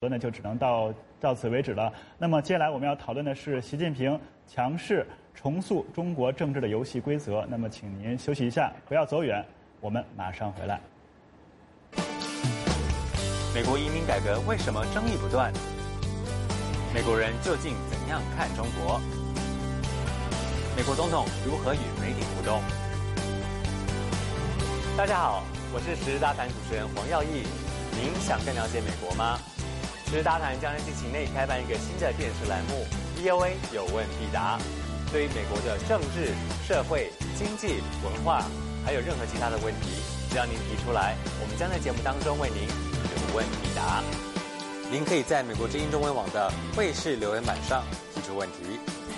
论呢就只能到此为止了。那么接下来我们要讨论的是习近平强势重塑中国政治的游戏规则。那么请您休息一下，不要走远，我们马上回来。 美国移民改革为什么争议不断？美国人究竟怎样看中国？美国总统如何与媒体互动？大家好，我是时事大谈主持人黄耀义。您想更了解美国吗？时事大谈将在近期内开办一个新的电视栏目 VOA 有问必答。对于美国的政治、社会、经济、文化，还有任何其他的问题，只要您提出来，我们将在节目当中为您有问必答。您可以在美国之音中文网的卫视留言板上提出问题。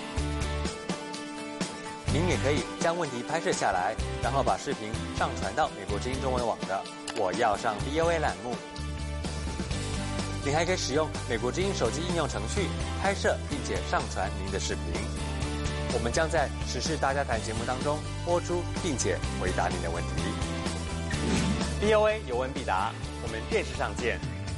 您也可以将问题拍摄下来，然后把视频上传到美国之音中文网的我要上 VOA 栏目。您还可以使用美国之音手机应用程序拍摄并且上传您的视频。我们将在时事大家谈节目当中播出并且回答您的问题。VOA 有问必答，我们电视上见。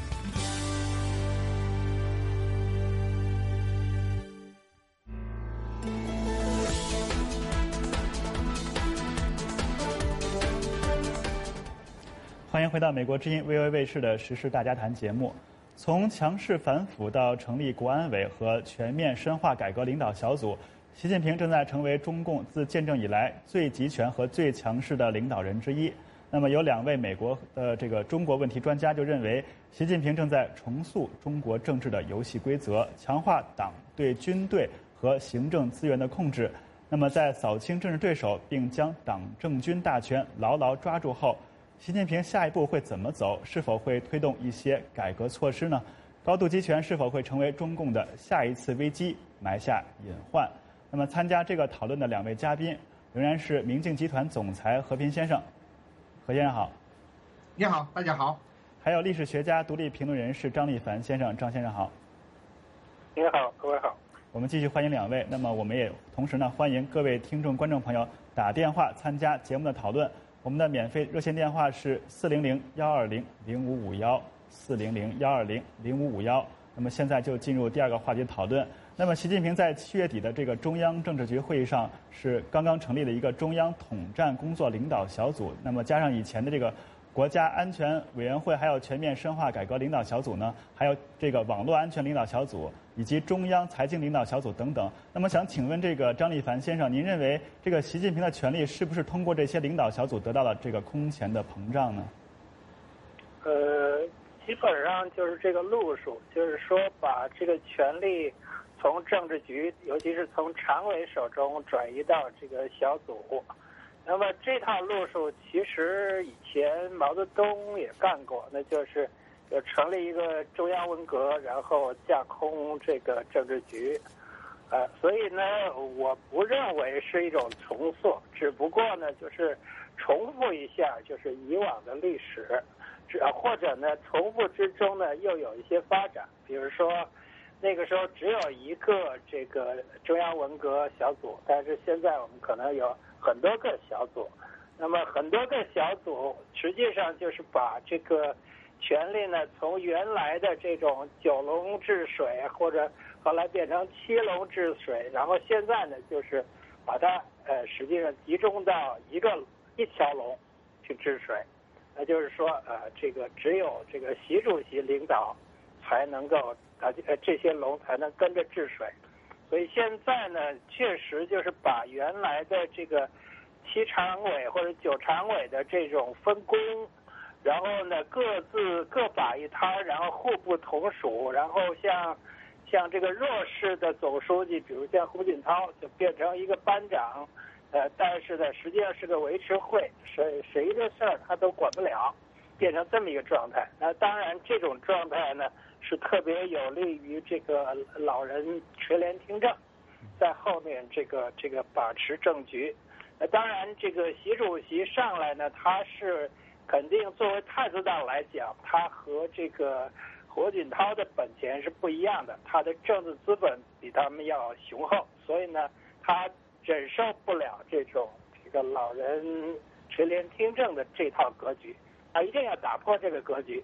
欢迎回到美国之音 VOA 卫视的时事大家谈节目。从强势反腐到成立国安委和全面深化改革领导小组，习近平正在成为中共自建政以来最集权和最强势的领导人之一。那么有2位美国的中国问题专家就认为，习近平正在重塑中国政治的游戏规则，强化党对军队和行政资源的控制。那么在扫清政治对手并将党政军大权牢牢抓住后，习近平下一步会怎么走？是否会推动一些改革措施呢？高度集权是否会成为中共的下一次危机，埋下隐患？那么参加这个讨论的2位嘉宾仍然是明镜集团总裁何平先生。何先生好。 你好，大家好。 还有历史学家、独立评论人士张立凡先生，张先生好。 你好，各位好。 我们继续欢迎2位。那么我们也同时呢欢迎各位听众、观众朋友打电话参加节目的讨论。我们的免费热线电话是400-120-0551，400-120-0551。那么现在就进入第2个话题讨论。那么习近平在7月底的这个中央政治局会议上，是刚刚成立了一个中央统战工作领导小组。那么加上以前的这个国家安全委员会，还有全面深化改革领导小组呢，还有这个网络安全领导小组，以及中央财经领导小组等等。那么想请问这个张立凡先生，您认为这个习近平的权力是不是通过这些领导小组得到了这个空前的膨胀呢？ 基本上就是这个路数，就是说把这个权力从政治局，尤其是从常委手中转移到这个小组。那么这套路数其实以前毛泽东也干过，那就是成立一个中央文革，然后架空这个政治局。所以呢，我不认为是一种重塑，只不过呢，就是重复一下就是以往的历史，或者呢，重复之中呢又有一些发展。比如说，那个时候只有一个这个中央文革小组，但是现在我们可能有很多个小组。那么很多个小组实际上就是把这个权力呢从原来的这种9龙治水，或者后来变成7龙治水，然后现在呢就是把它实际上集中到一条龙去治水。那就是说这个只有这个习主席领导才能够这些龙才能跟着治水。所以现在呢确实就是把原来的这个7常委或者9常委的这种分工，然后呢各把一摊，然后互不统属，然后像这个弱势的总书记，比如像胡锦涛就变成一个班长，但是呢实际上是个维持会，谁的事儿他都管不了，变成这么一个状态。那当然这种状态呢是特别有利于这个老人垂帘听政，在后面这个把持政局。当然这个习主席上来呢，他是肯定作为太子党来讲，他和这个胡锦涛的本钱是不一样的，他的政治资本比他们要雄厚，所以呢他忍受不了这个老人垂帘听政的这套格局，他一定要打破这个格局。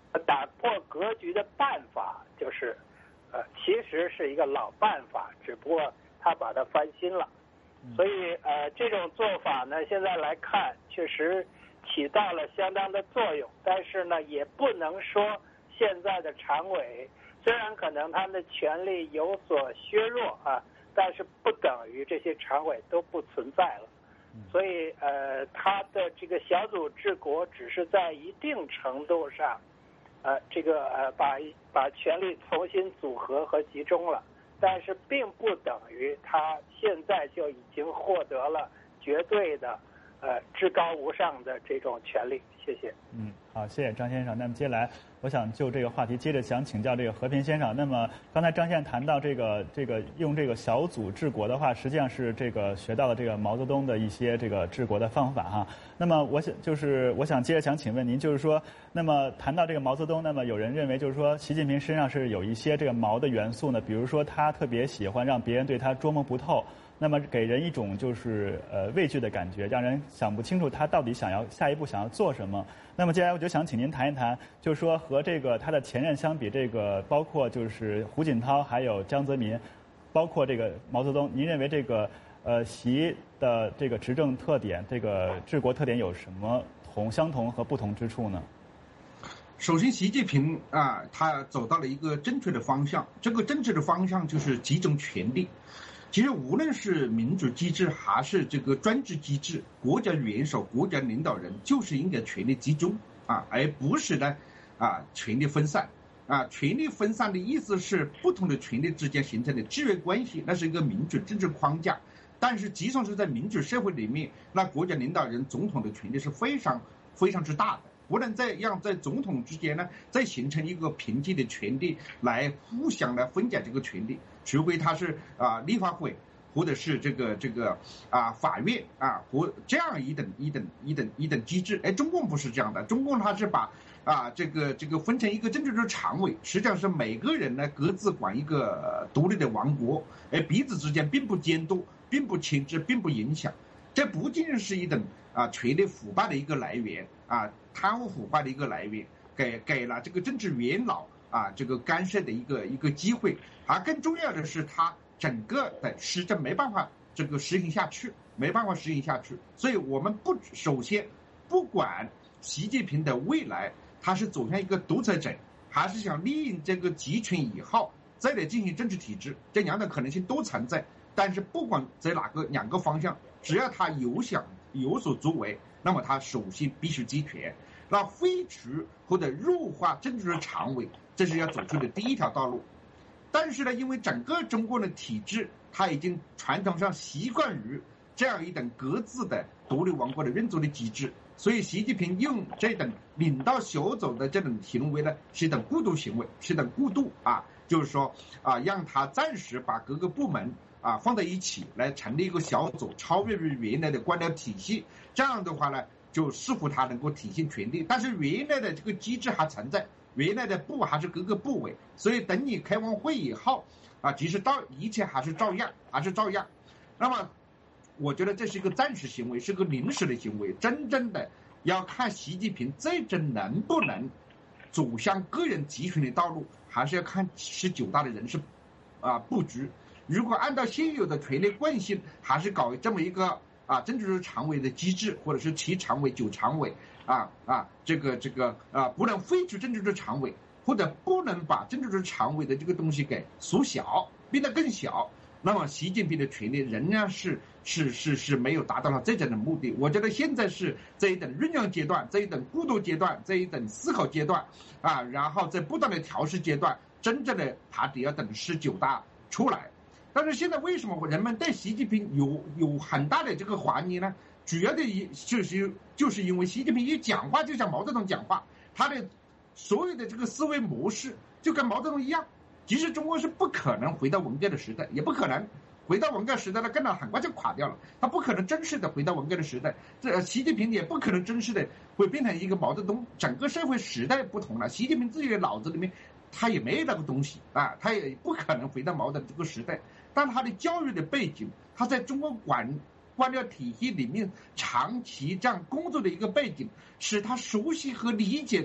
打破格局的办法就是，其实是一个老办法，只不过他把它翻新了。所以这种做法呢，现在来看确实起到了相当的作用，但是呢，也不能说现在的常委虽然可能他们的权力有所削弱啊，但是不等于这些常委都不存在了。所以他的这个小组治国只是在一定程度上，把权力重新组合和集中了。但是并不等于他现在就已经获得了绝对的至高无上的这种权利。谢谢。 好，谢谢张先生。那么接下来我想就这个话题接着想请教这个和平先生。那么刚才张先生谈到这个用这个小组治国的话，实际上是这个学到了这个毛泽东的一些这个治国的方法哈。那么我想接着想请问您，就是说，那么谈到这个毛泽东，那么有人认为就是说习近平身上是有一些这个毛的元素呢，比如说他特别喜欢让别人对他捉摸不透。那么给人一种就是畏惧的感觉，让人想不清楚他到底下一步想要做什么。那么接下来我就想请您谈一谈，就是说和这个他的前任相比，这个包括就是胡锦涛还有江泽民，包括这个毛泽东，您认为这个习的这个执政特点，这个治国特点有什么相同和不同之处呢？ 首先，习近平他走到了一个正确的方向，这个正确的方向就是集中权力。其实无论是民主机制还是这个专制机制，国家元首、国家领导人就是应该权力集中而不是呢权力分散权力分散的意思是不同的权力之间形成的制约关系，那是一个民主政治框架。但是即使是在民主社会里面，那国家领导人、总统的权力是非常非常之大的，不能再让在总统之间呢再形成一个平级的权力来互相来分解这个权力。除非他是立法会或者是这个法院或这样一等机制。中共不是这样的，中共他是把这个分成一个政治的常委，实际上是每个人呢各自管一个独立的王国，彼此之间并不监督，并不牵制，并不影响。这不仅仅是一等权力腐败的一个来源贪污腐败的一个来源，给了这个政治元老这个干涉的一个机会。而更重要的是，他整个的施政没办法这个实行下去，所以我们首先不管习近平的未来他是走向一个独裁者，还是想利用这个集权以后再来进行政治体制，这两种可能性都存在。但是不管在两个方向，只要他有所作为，那么他首先必须集权。那废除或者弱化政治的常委，这是要走出的第一条道路。但是呢，因为整个中国的体制，它已经传统上习惯于这样一等各自的独立王国的运作的机制，所以习近平用这等领导小组的这种行为呢，是一等过渡行为，是一等过渡就是说让他暂时把各个部门放在一起来成立一个小组，超越于原来的官僚体系。这样的话呢，就似乎他能够体现权力，但是原来的这个机制还存在，原来的部还是各个部委，所以等你开完会以后其实一切还是照样。那么我觉得这是一个暂时行为，是个临时的行为，真正的要看习近平最终能不能走向个人集权的道路，还是要看79大的人事布局。如果按照现有的权力惯性，还是搞这么一个政治常委的机制，或者是7常委、9常委不能废除政治的常委，或者不能把政治的常委的这个东西给缩小，变得更小，那么习近平的权力仍然是没有达到了这种的目的。我觉得现在是这一等酝酿阶段，这一等过渡阶段，这一等思考阶段然后在不断的调试阶段，真正的他得要等19大出来。但是现在为什么人们对习近平有很大的这个怀疑呢？主要的就是因为习近平一讲话就像毛泽东讲话，他的所有的这个思维模式就跟毛泽东一样。其实中国是不可能回到文革的时代，也不可能回到文革时代了，更很快就垮掉了。他不可能真实的回到文革的时代，习近平也不可能真实的会变成一个毛泽东。整个社会时代不同了，习近平自己的脑子里面他也没那个东西他也不可能回到毛的这个时代。但他的教育的背景，他在中国官僚体系里面长期这样工作的一个背景，使他熟悉和理解的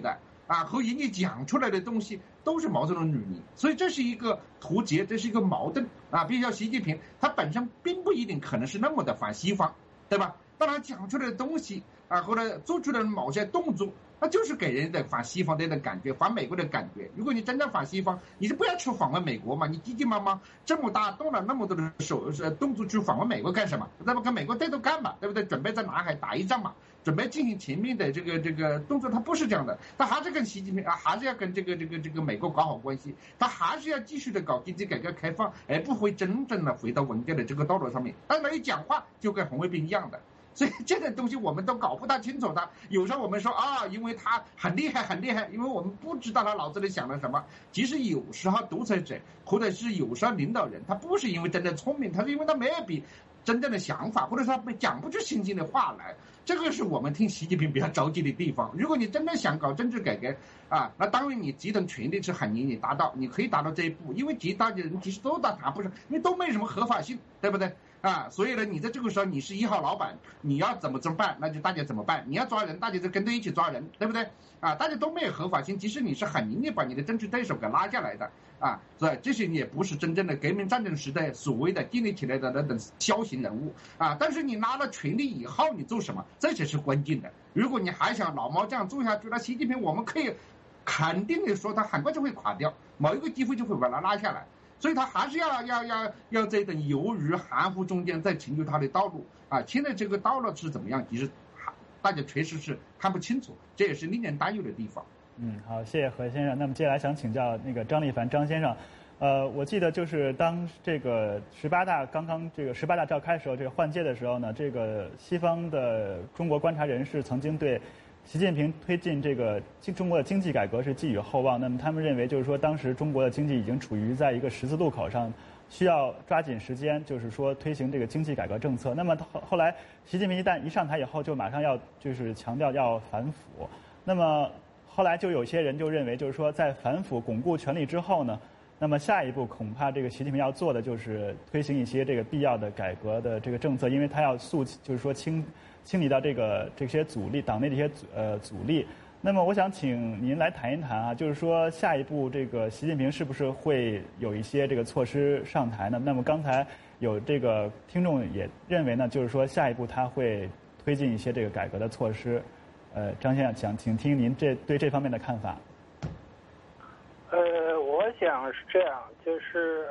和人家讲出来的东西都是毛泽东的语言，所以这是一个突厥，这是一个矛盾比如说习近平，他本身并不一定可能是那么的反西方，对吧？当然讲出来的东西或者做出来的某些动作，那就是给人的反西方的感觉，反美国的感觉。如果你真正反西方，你就不要去访问美国嘛，你急急忙忙这么大动了那么多的动作去访问美国干什么？对吧？跟美国对头干嘛？对不对？准备在南海打一仗嘛，准备进行全面的这个动作，他不是这样的，他还是跟习近平还是要跟这个美国搞好关系，他还是要继续的搞经济改革开放，而不会真正的回到文革的这个道路上面。但是一讲话就跟红卫兵一样的。所以这个东西我们都搞不大清楚的，有时候我们说因为他很厉害很厉害，因为我们不知道他脑子里想了什么。其实有时候独裁者或者是有时候领导人，他不是因为真的聪明，他是因为他没有真正的想法，或者说他讲不出新鲜的话来。这个是我们听习近平比较着急的地方。如果你真的想搞政治改革那当然你集中权力是很容易达到，你可以达到这一步，因为其他的人其实都谈不上，因为都没什么合法性，对不对？所以呢，你在这个时候你是1号老板，你要怎么办，那就大家怎么办？你要抓人，大家就跟着一起抓人，对不对？大家都没有合法性，其实你是很容易把你的政治对手给拉下来的所以这些也不是真正的革命战争时代所谓的建立起来的那等枭雄人物但是你拿了权力以后，你做什么？这才是关键的。如果你还想老毛这样做下去，那习近平我们可以肯定的说，他很快就会垮掉，某一个机会就会把他拉下来。所以他还是要这等犹豫含糊中间再成就他的道路现在这个道路是怎么样，其实大家确实是看不清楚，这也是令人担忧的地方。 好，谢谢何先生。那么接下来想请教那个张立凡张先生，我记得就是当这个18大刚刚这个18大召开的时候，这个换届的时候呢，这个西方的中国观察人士曾经对习近平推进这个中国的经济改革是寄予厚望。那么他们认为，就是说当时中国的经济已经处于在一个十字路口上，需要抓紧时间，就是说推行这个经济改革政策。那么后来习近平一上台以后，就马上要就是强调要反腐。那么后来就有些人就认为，就是说在反腐巩固权力之后呢，那么下一步恐怕这个习近平要做的就是推行一些这个必要的改革的这个政策，因为他要就是说清理到这些阻力，党内的一些阻力。那么我想请您来谈一谈就是说下一步这个习近平是不是会有一些这个措施上台呢？那么刚才有这个听众也认为呢，就是说下一步他会推进一些这个改革的措施。张先生，请听您对这方面的看法。 我想是这样，就是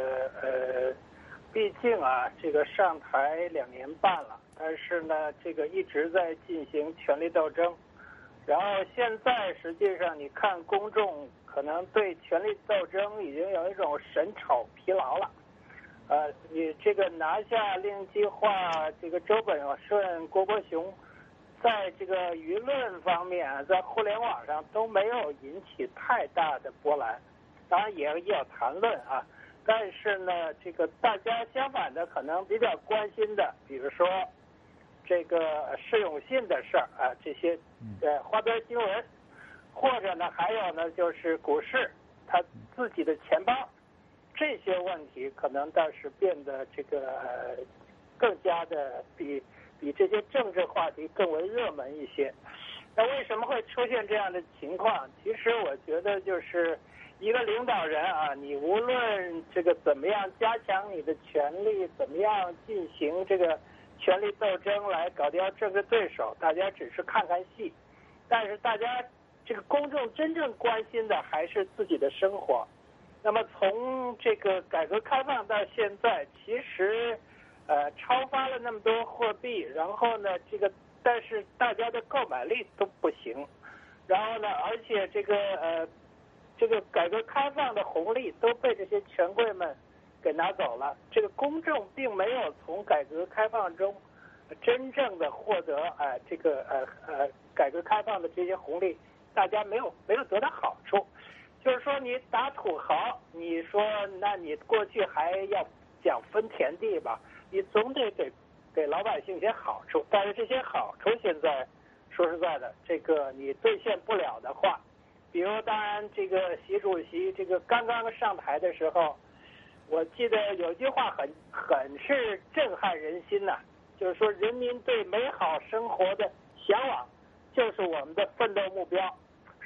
毕竟这个上台2年半了。但是呢，这个一直在进行权力斗争，然后现在实际上你看公众可能对权力斗争已经有一种审丑疲劳了，你这个拿下令计划，这个周本顺、郭伯雄，在这个舆论方面，在互联网上都没有引起太大的波澜，当然也有谈论但是呢，这个大家相反的可能比较关心的，比如说这个释永信的事儿这些花边新闻，或者呢还有呢就是股市他自己的钱包，这些问题可能倒是变得这个更加的比这些政治话题更为热门一些。那为什么会出现这样的情况？其实我觉得就是一个领导人你无论这个怎么样加强你的权力，怎么样进行这个权力斗争来搞掉政治对手，大家只是看看戏，但是大家这个公众真正关心的还是自己的生活。那么从这个改革开放到现在，其实超发了那么多货币，然后呢但是大家的购买力都不行，然后呢而且这个改革开放的红利都被这些权贵们给拿走了，这个公众并没有从改革开放中真正的获得改革开放的这些红利，大家没有得到好处。就是说你打土豪，你说那你过去还要讲分田地吧，你总得给老百姓一些好处，但是这些好处现在说实在的，这个你兑现不了的话，比如当然这个习主席这个刚刚上台的时候，我记得有一句话很是震撼人心就是说人民对美好生活的向往就是我们的奋斗目标。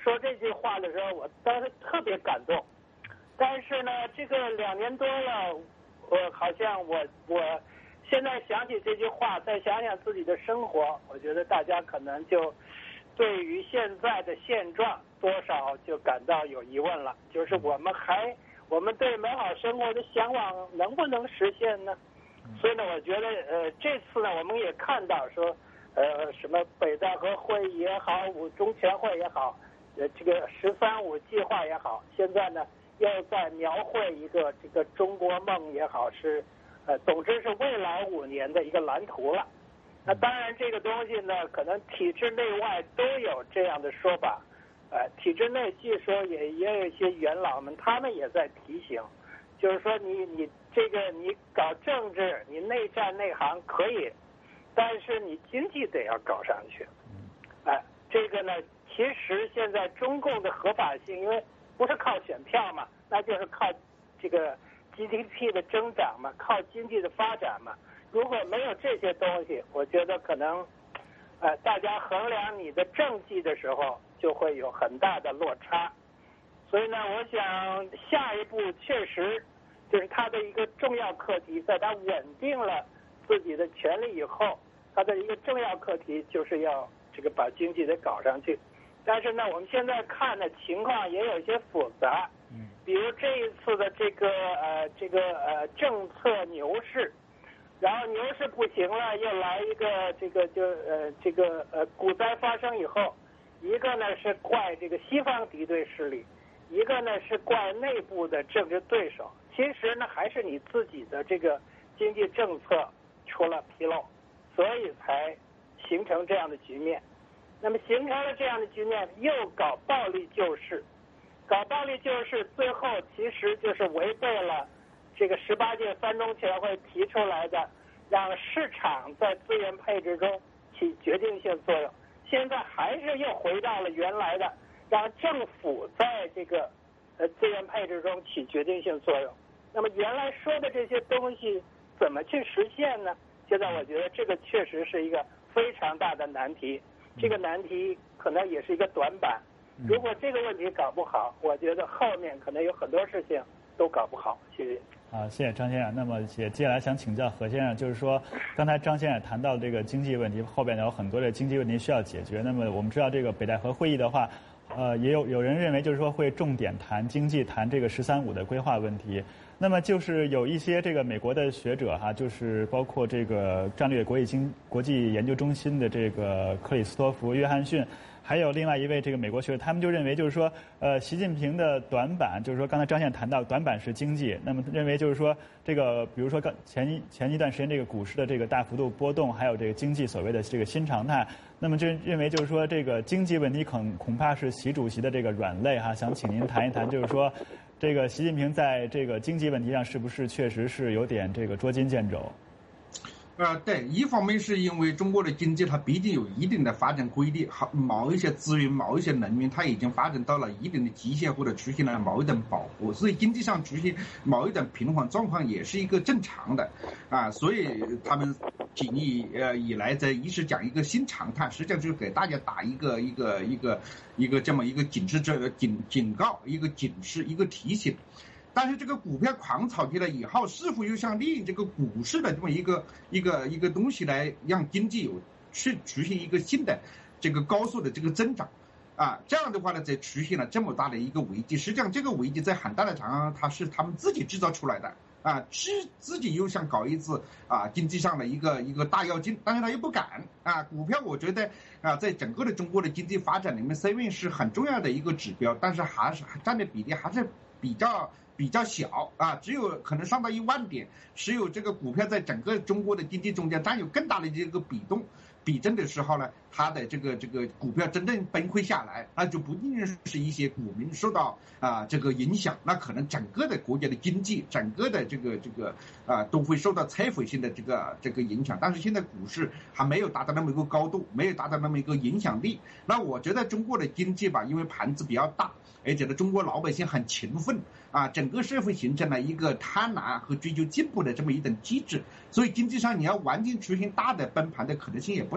说这句话的时候，我当时特别感动。但是呢，这个2年多了，好像我现在想起这句话，再想想自己的生活，我觉得大家可能就对于现在的现状多少就感到有疑问了，就是我们对美好生活的向往能不能实现呢？所以呢，我觉得这次呢，我们也看到说，什么北戴河会议也好，五中全会也好，这个“13+5”计划也好，现在呢又在描绘一个这个中国梦也好，是总之是未来5年的一个蓝图了。那当然，这个东西呢，可能体制内外都有这样的说法。体制内据说也有一些元老们，他们也在提醒，就是说你这个你搞政治，你内战内行可以，但是你经济得要搞上去。这个呢，其实现在中共的合法性，因为不是靠选票嘛，那就是靠这个 GDP 的增长嘛，靠经济的发展嘛。如果没有这些东西，我觉得可能，大家衡量你的政绩的时候，就会有很大的落差。所以呢，我想下一步确实就是他的一个重要课题，在他稳定了自己的权利以后，他的一个重要课题就是要这个把经济得搞上去。但是呢，我们现在看的情况也有一些复杂，比如这一次的这个政策牛市。然后牛市不行了，又来一个股灾发生以后，一个呢是怪这个西方敌对势力，一个呢是怪内部的政治对手。其实呢还是你自己的这个经济政策出了纰漏，所以才形成这样的局面。那么形成了这样的局面，又搞暴力救市，搞暴力救市，最后其实就是违背了这个18届3中全会提出来的，让市场在资源配置中起决定性作用。现在还是又回到了原来的，让政府在这个资源配置中起决定性作用。那么原来说的这些东西怎么去实现呢？现在我觉得这个确实是一个非常大的难题，这个难题可能也是一个短板。如果这个问题搞不好，我觉得后面可能有很多事情都搞不好。谢谢。 好，谢谢张先生。那么接下来想请教何先生，就是说刚才张先生谈到这个经济问题，后边有很多的经济问题需要解决。那么我们知道这个北戴河会议的话，也有人认为就是说会重点谈经济，谈这个“13+5”的规划问题。那么就是有一些这个美国的学者哈，就是包括这个战略国际研究中心的这个克里斯托弗·约翰逊，还有另外一位这个美国学者，他们就认为就是说，习近平的短板，就是说刚才张先生谈到短板是经济，那么认为就是说这个，比如说前一段时间这个股市的这个大幅度波动，还有这个经济所谓的这个新常态，那么就认为就是说这个经济问题恐怕是习主席的这个软肋哈，想请您谈一谈，就是说这个习近平在这个经济问题上是不是确实是有点这个捉襟见肘？ 对，一方面是因为中国的经济它毕竟有一定的发展规律，某一些资源、某一些能源它已经发展到了一定的极限，或者出现了某一种饱和，所以经济上出现某一种平缓状况也是一个正常的所以他们几年以来在一直讲一个新常态，实际上就是给大家打一个这么一个警告，一个警示，一个提醒。但是这个股票狂炒起来以后，是否又像利用这个股市的这么一个东西来让经济出现一个新的这个高速的这个增长这样的话呢，才出现了这么大的一个危机。实际上这个危机在很大的程度上，它是他们自己制造出来的自己又想搞一次经济上的一个大跃进，但是他又不敢股票我觉得在整个的中国的经济发展里面，7是很重要的一个指标，但是还是占的比例还是比较小只有可能上到1万点，只有这个股票在整个中国的经济中间占有更大的这个比重的时候呢，它的这个股票真正崩溃下来，那就不仅仅是一些股民受到这个影响，那可能整个的国家的经济，整个的这个都会受到摧毁性的这个影响。但是现在股市还没有达到那么一个高度，没有达到那么一个影响力。那我觉得中国的经济吧，因为盘子比较大，而且呢中国老百姓很勤奋整个社会形成了一个贪婪和追求进步的这么一种机制，所以经济上你要完全出现大的崩盘的可能性也不大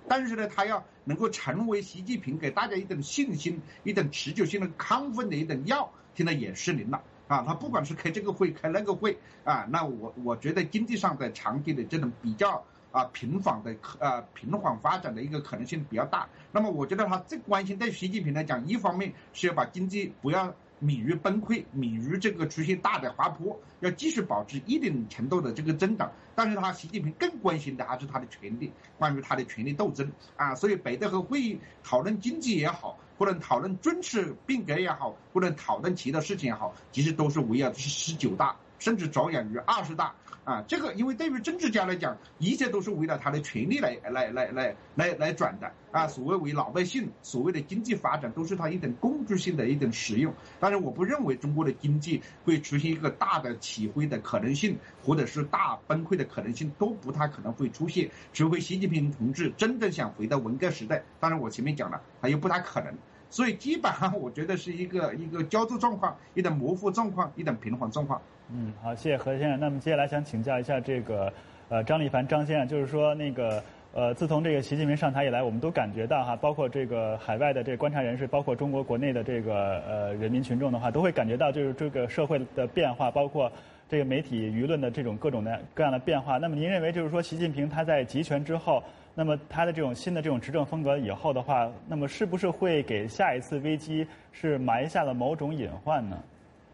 但是呢，他要能够成为习近平给大家一种信心、一种持久性的亢奋的一种药，现在也失灵了。他不管是开这个会开那个会那我觉得经济上的长期的这种比较平缓发展的一个可能性比较大。那么我觉得他最关心对习近平来讲，一方面是要把经济不要免于崩溃，免于这个出现大的滑坡，要继续保持一定程度的这个增长。但是习近平更关心的还是他的权力，关于他的权力斗争所以北戴河会议讨论经济也好，或者讨论军事变革也好，或者讨论其他事情也好，其实都是围绕19大，甚至着眼于20大这个因为对于政治家来讲，一切都是围绕他的权力来转的所谓为老百姓所谓的经济发展都是他一种工具性的一种使用。但是我不认为中国的经济会出现一个大的起飞的可能性，或者是大崩溃的可能性都不太可能会出现，除非习近平同志真正想回到文革时代。当然我前面讲了，他又不太可能。所以基本上我觉得是一个交织状况，一种模糊状况，一种平缓状况。 好，谢谢何先生。那么接下来想请教一下这个张立凡张先生，就是说自从这个习近平上台以来，我们都感觉到包括这个海外的这个观察人士，包括中国国内的这个人民群众的话，都会感觉到就是这个社会的变化，包括这个媒体舆论的这种各样的变化。那么您认为就是说习近平他在集权之后，那么他的这种新的这种执政风格以后的话，那么是不是会给下一次危机是埋下了某种隐患呢？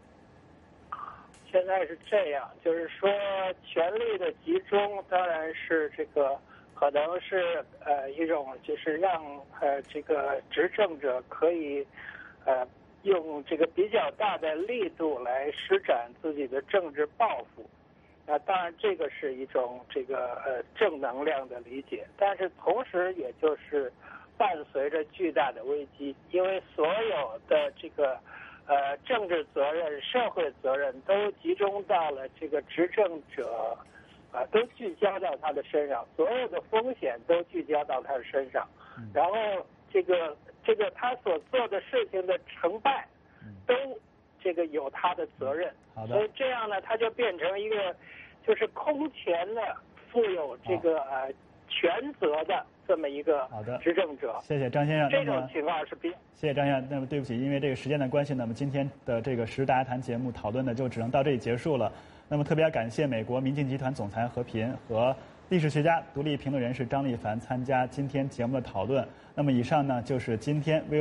现在是这样，就是说权力的集中当然是这个可能是一种就是让这个执政者可以用这个比较大的力度来施展自己的政治抱负。当然这个是一种这个正能量的理解，但是同时也就是伴随着巨大的危机，因为所有的这个政治责任、社会责任都集中到了这个执政者都聚焦到他的身上，所有的风险都聚焦到他的身上，然后这个他所做的事情的成败都这个有他的责任。所以这样呢，他就变成一个就是空前的负有这个全责的这么一个执政者。 谢谢张先生。 这种情况是谢谢张先生。那么对不起，因为这个时间的关系，那么今天的这个时事大家谈节目讨论的就只能到这里结束了。那么特别要感谢美国民进集团总裁何平和历史学家、独立评论人士张立凡参加今天节目的讨论。那么以上呢就是今天